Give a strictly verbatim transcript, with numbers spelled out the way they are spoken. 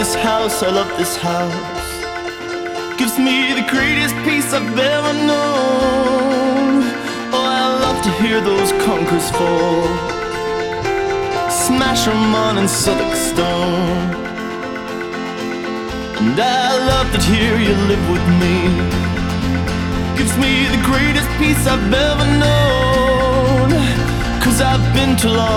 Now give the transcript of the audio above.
this house, I love this house. Gives me the greatest peace I've ever known. Oh, I love to hear those conkers fall, smash 'em on in Southwark stone. And I love that here you live with me. Gives me the greatest peace I've ever known. 'Cause I've been too long